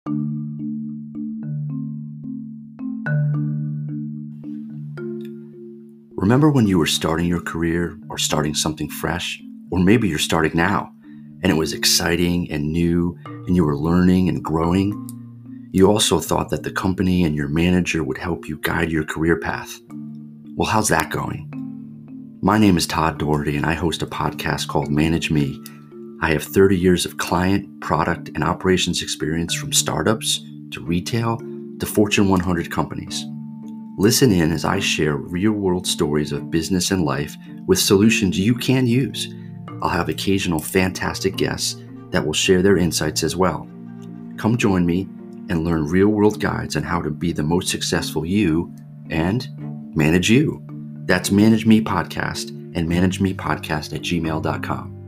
Remember when you were starting your career or starting something fresh? Or maybe you're starting now and it was exciting and new and you were learning and growing. You also thought that the company and your manager would help you guide your career path. Well, how's that going? My name is Todd Doherty and I host a podcast called Manage Me. I have 30 years of client, product, and operations experience from startups to retail to Fortune 100 companies. Listen in as I share real-world stories of business and life with solutions you can use. I'll have occasional fantastic guests that will share their insights as well. Come join me and learn real-world guides on how to be the most successful you and manage you. That's Manage Me Podcast and managemepodcast@gmail.com.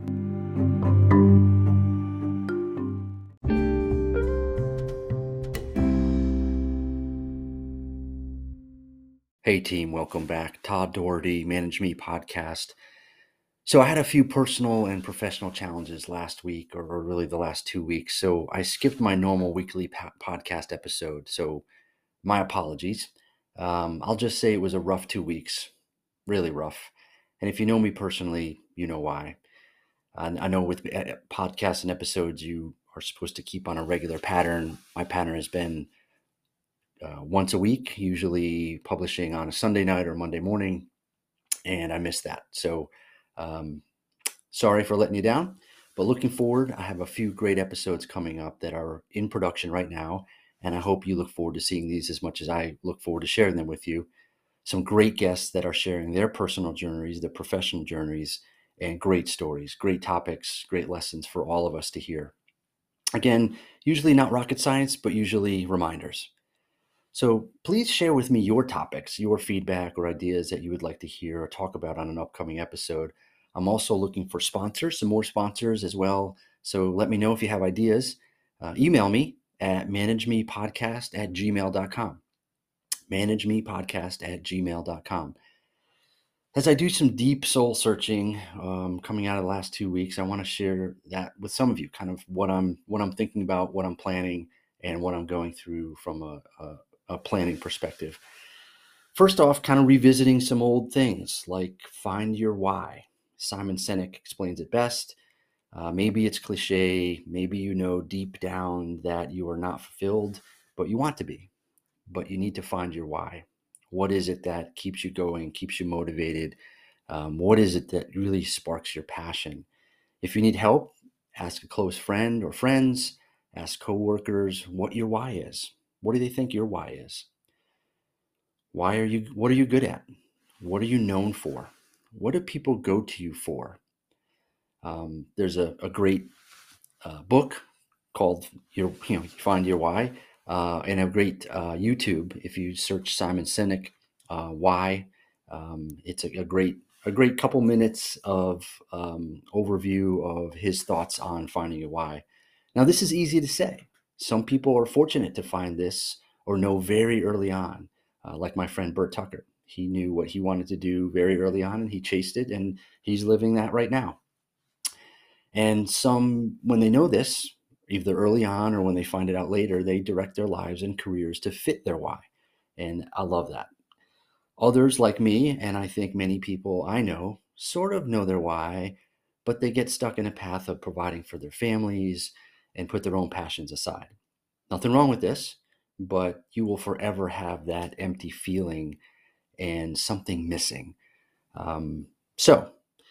Hey team, welcome back. Todd Doherty, Manage Me Podcast. So I had a few personal and professional challenges last week, or really the last 2 weeks. So I skipped my normal weekly podcast episode. So my apologies. I'll just say it was a rough 2 weeks, really rough. And if you know me personally, you know why. I know with podcasts and episodes, you are supposed to keep on a regular pattern. My pattern has been once a week, usually publishing on a Sunday night or Monday morning, and I missed that. So sorry for letting you down, but looking forward, I have a few great episodes coming up that are in production right now, and I hope you look forward to seeing these as much as I look forward to sharing them with you. Some great guests that are sharing their personal journeys, their professional journeys, and great stories, great topics, great lessons for all of us to hear. Again, usually not rocket science, but usually reminders. So please share with me your topics, your feedback, or ideas that you would like to hear or talk about on an upcoming episode. I'm also looking for sponsors, some more sponsors as well. So let me know if you have ideas. Email me at managemepodcast@gmail.com. Managemepodcast@gmail.com. As I do some deep soul searching coming out of the last 2 weeks, I want to share that with some of you, kind of what I'm thinking about, what I'm planning, and what I'm going through from a planning perspective. First off, kind of revisiting some old things like find your why. Simon Sinek explains it best. Maybe it's cliche. Maybe you know deep down that you are not fulfilled, but you want to be. But you need to find your why. What is it that keeps you going, keeps you motivated? What is it that really sparks your passion? If you need help, ask a close friend or friends, ask coworkers what your why is. What do they think your why is? What are you good at? What are you known for? What do people go to you for? There's a great book called Find Your Why, and a great YouTube. If you search Simon Sinek, why, it's a great couple minutes of overview of his thoughts on finding your why. Now, this is easy to say. Some people are fortunate to find this or know very early on, like my friend Bert Tucker. He knew what he wanted to do very early on, and he chased it, and he's living that right now. And some, when they know this, either early on or when they find it out later, they direct their lives and careers to fit their why. And I love that. Others, like me, and I think many people I know, sort of know their why, but they get stuck in a path of providing for their families and put their own passions aside. Nothing wrong with this, but you will forever have that empty feeling and something missing. Um, so,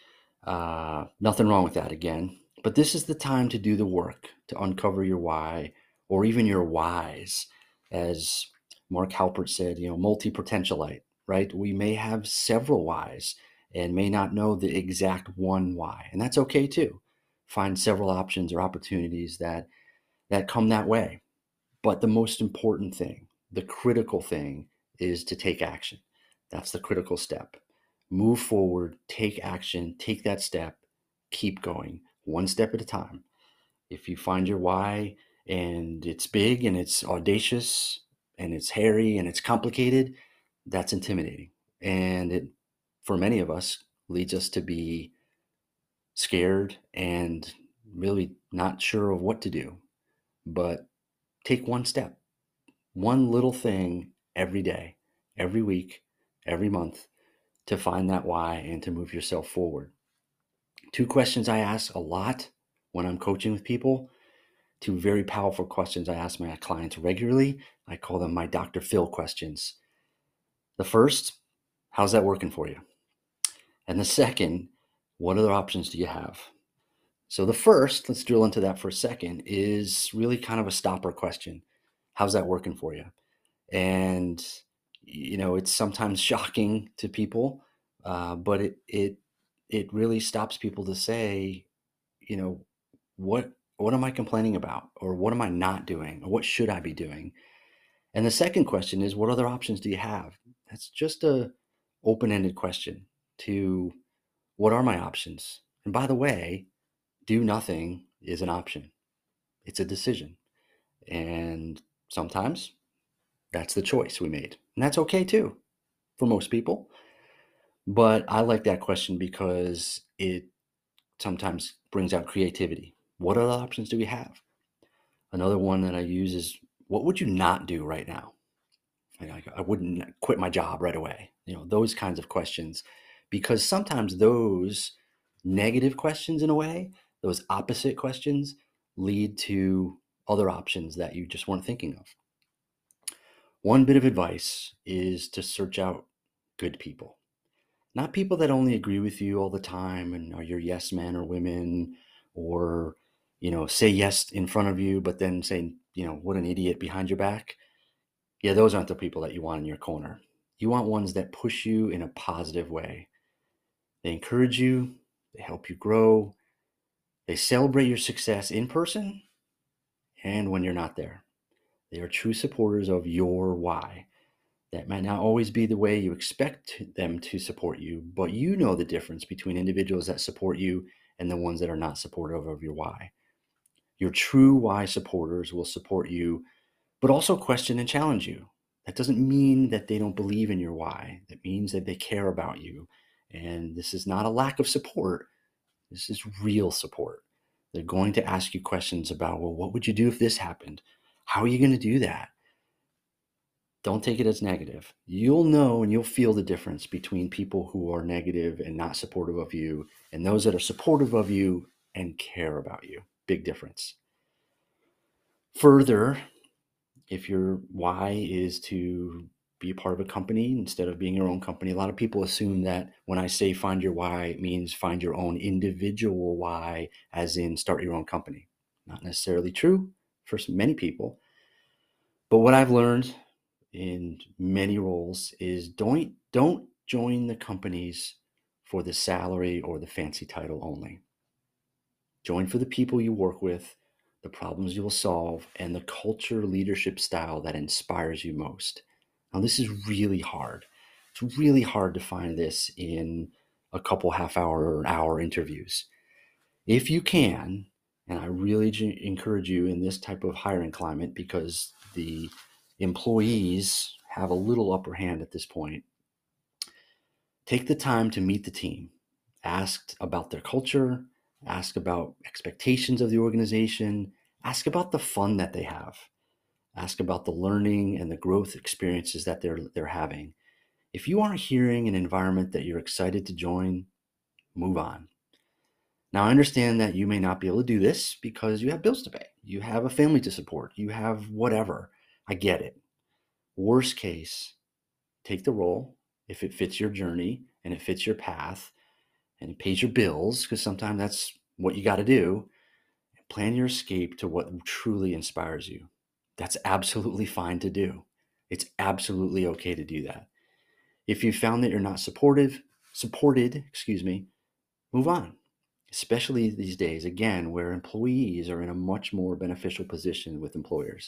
Nothing wrong with that again. But this is the time to do the work, to uncover your why, or even your whys. As Mark Halpert said, multi-potentialite, right? We may have several whys and may not know the exact one why. And that's okay too. Find several options or opportunities that come that way. But the most important thing, the critical thing, is to take action. That's the critical step. Move forward, take action, take that step, keep going, one step at a time. If you find your why and it's big and it's audacious and it's hairy and it's complicated, that's intimidating. And it, for many of us, leads us to be scared and really not sure of what to do. But take one step, one little thing every day, every week, every month to find that why and to move yourself forward. Two questions I ask a lot when I'm coaching with people, two very powerful questions I ask my clients regularly. I call them my Dr. Phil questions. The first, how's that working for you? And the second, what other options do you have? So the first, let's drill into that for a second, is really kind of a stopper question. How's that working for you? And it's sometimes shocking to people, but it really stops people to say, you know, what am I complaining about, or what am I not doing, or what should I be doing? And the second question is, what other options do you have? That's just a open-ended question to what are my options? And by the way, do nothing is an option. It's a decision. And sometimes that's the choice we made. And that's okay too for most people. But I like that question because it sometimes brings out creativity. What other options do we have? Another one that I use is, what would you not do right now? Like, I wouldn't quit my job right away. Those kinds of questions, because sometimes those negative questions, in a way, those opposite questions lead to other options that you just weren't thinking of. One bit of advice is to search out good people, not people that only agree with you all the time and are your yes men or women, or, say yes in front of you, but then say, what an idiot behind your back. Yeah, those aren't the people that you want in your corner. You want ones that push you in a positive way. They encourage you, they help you grow, they celebrate your success in person and when you're not there. They are true supporters of your why. That might not always be the way you expect them to support you, but you know the difference between individuals that support you and the ones that are not supportive of your why. Your true why supporters will support you, but also question and challenge you. That doesn't mean that they don't believe in your why. That means that they care about you. And this is not a lack of support. This is real support. They're going to ask you questions about, well, what would you do if this happened? How are you going to do that? Don't take it as negative. You'll know and you'll feel the difference between people who are negative and not supportive of you and those that are supportive of you and care about you. Big difference. Further, if your why is to be a part of a company instead of being your own company, a lot of people assume that when I say find your why, it means find your own individual why, as in start your own company. Not necessarily true for many people. But what I've learned in many roles is don't join the companies for the salary or the fancy title only. Join for the people you work with, the problems you will solve, and the culture leadership style that inspires you most. Now, this is really hard. It's really hard to find this in a couple half hour or hour interviews. If you can, and I really encourage you in this type of hiring climate, because the employees have a little upper hand at this point, take the time to meet the team. Ask about their culture, ask about expectations of the organization, ask about the fun that they have, ask about the learning and the growth experiences that they're having. If you aren't hearing an environment that you're excited to join, move on. Now, I understand that you may not be able to do this because you have bills to pay, you have a family to support, you have whatever. I get it. Worst case, take the role if it fits your journey and it fits your path and it pays your bills, because sometimes that's what you got to do. Plan your escape to what truly inspires you. That's absolutely fine to do. It's absolutely okay to do that. If you found that you're not supported, move on. Especially these days, again, where employees are in a much more beneficial position with employers.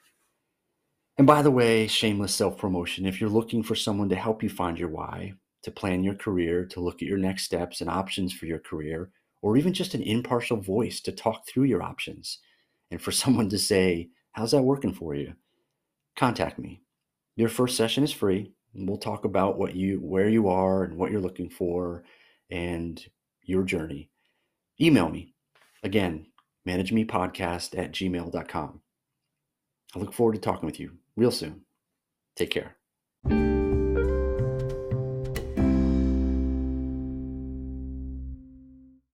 And by the way, shameless self-promotion, if you're looking for someone to help you find your why, to plan your career, to look at your next steps and options for your career, or even just an impartial voice to talk through your options, and for someone to say, how's that working for you? Contact me. Your first session is free, and we'll talk about where you are and what you're looking for and your journey. Email me. Again, managemepodcast@gmail.com. I look forward to talking with you real soon. Take care.